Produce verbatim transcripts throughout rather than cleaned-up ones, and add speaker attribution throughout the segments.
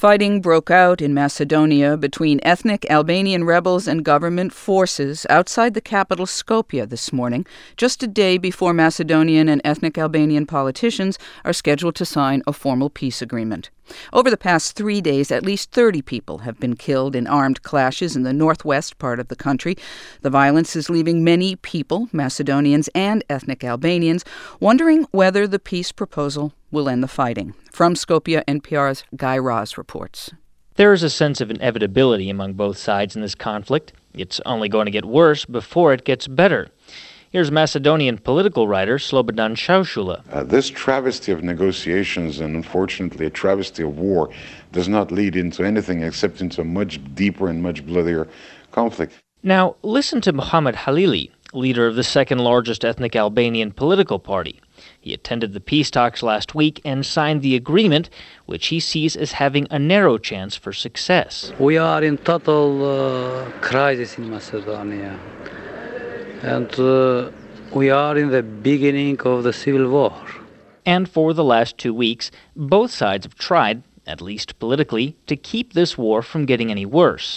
Speaker 1: Fighting broke out in Macedonia between ethnic Albanian rebels and government forces outside the capital Skopje this morning, just a day before Macedonian and ethnic Albanian politicians are scheduled to sign a formal peace agreement. Over the past three days, at least thirty people have been killed in armed clashes in the northwest part of the country. The violence is leaving many people, Macedonians and ethnic Albanians, wondering whether the peace proposal will end the fighting. From Skopje, N P R's Guy Raz reports.
Speaker 2: There is a sense of inevitability among both sides in this conflict. It's only going to get worse before it gets better. Here's Macedonian political writer Slobodan Šaušula.
Speaker 3: Uh, this travesty of negotiations and, unfortunately, a travesty of war does not lead into anything except into a much deeper and much bloodier conflict.
Speaker 2: Now, listen to Muhammad Halili, leader of the second-largest ethnic Albanian political party. He attended the peace talks last week and signed the agreement, which he sees as having a narrow chance for success.
Speaker 4: We are in total uh, crisis in Macedonia. And uh, we are in the beginning of the civil war.
Speaker 2: And for the last two weeks, both sides have tried, at least politically, to keep this war from getting any worse.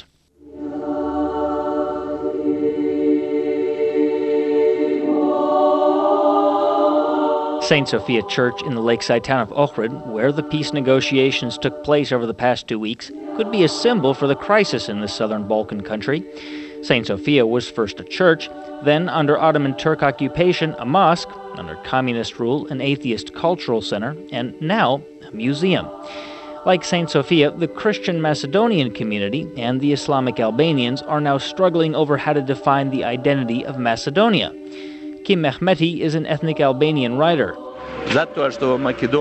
Speaker 2: Saint Sophia Church in the lakeside town of Ohrid, where the peace negotiations took place over the past two weeks, could be a symbol for the crisis in this southern Balkan country. Saint Sophia was first a church, then under Ottoman Turk occupation a mosque, under communist rule an atheist cultural center, and now a museum. Like Saint Sophia, the Christian Macedonian community and the Islamic Albanians are now struggling over how to define the identity of Macedonia. Kim Mehmeti is an ethnic Albanian writer.
Speaker 5: In the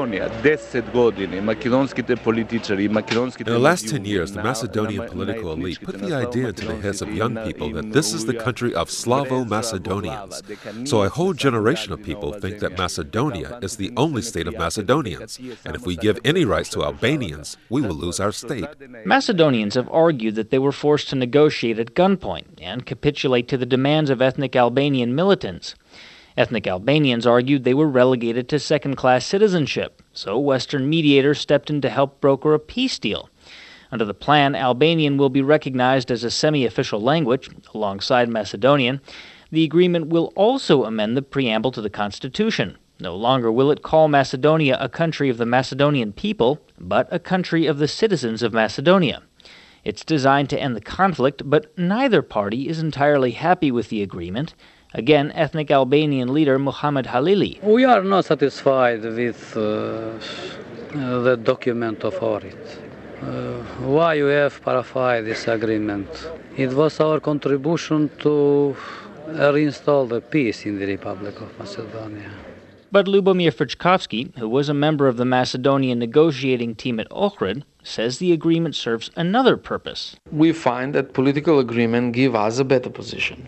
Speaker 6: last ten years, the Macedonian political elite put the idea into the heads of young people that this is the country of Slavo-Macedonians. So a whole generation of people think that Macedonia is the only state of Macedonians, and if we give any rights to Albanians, we will lose our state.
Speaker 2: Macedonians have argued that they were forced to negotiate at gunpoint and capitulate to the demands of ethnic Albanian militants. Ethnic Albanians argued they were relegated to second-class citizenship, so Western mediators stepped in to help broker a peace deal. Under the plan, Albanian will be recognized as a semi-official language, alongside Macedonian. The agreement will also amend the preamble to the Constitution. No longer will it call Macedonia a country of the Macedonian people, but a country of the citizens of Macedonia. It's designed to end the conflict, but neither party is entirely happy with the agreement. Again, ethnic Albanian leader Muhammad Halili.
Speaker 4: We are not satisfied with uh, the document of Ohrid. Uh, why we have ratified this agreement? It was our contribution to reinstall the peace in the Republic of Macedonia.
Speaker 2: But Lubomir Frčkovski, who was a member of the Macedonian negotiating team at Ohrid, says the agreement serves another purpose.
Speaker 7: We find that political agreement gives us a better position.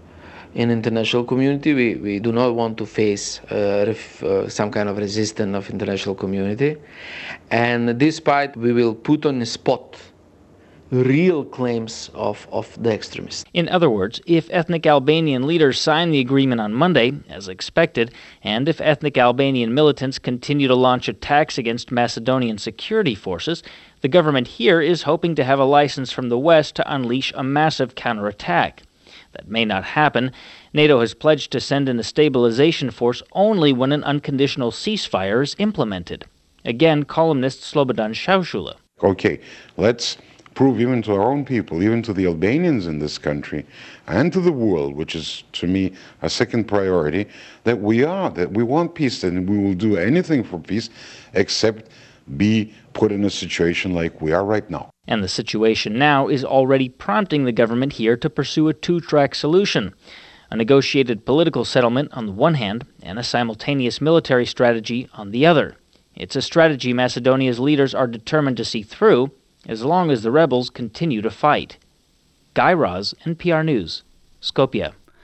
Speaker 7: In international community, we, we do not want to face uh, ref, uh, some kind of resistance of international community. And despite we will put on the spot real claims of, of the extremists.
Speaker 2: In other words, if ethnic Albanian leaders sign the agreement on Monday, as expected, and if ethnic Albanian militants continue to launch attacks against Macedonian security forces, the government here is hoping to have a license from the West to unleash a massive counterattack. That may not happen. NATO has pledged to send in a stabilization force only when an unconditional ceasefire is implemented. Again, columnist Slobodan Šaušula.
Speaker 3: Okay, let's prove even to our own people, even to the Albanians in this country, and to the world, which is, to me, a second priority, that we are, that we want peace, and we will do anything for peace except be put in a situation like we are right now.
Speaker 2: And the situation now is already prompting the government here to pursue a two-track solution, a negotiated political settlement on the one hand and a simultaneous military strategy on the other. It's a strategy Macedonia's leaders are determined to see through as long as the rebels continue to fight. Guy Raz, N P R News, Skopje.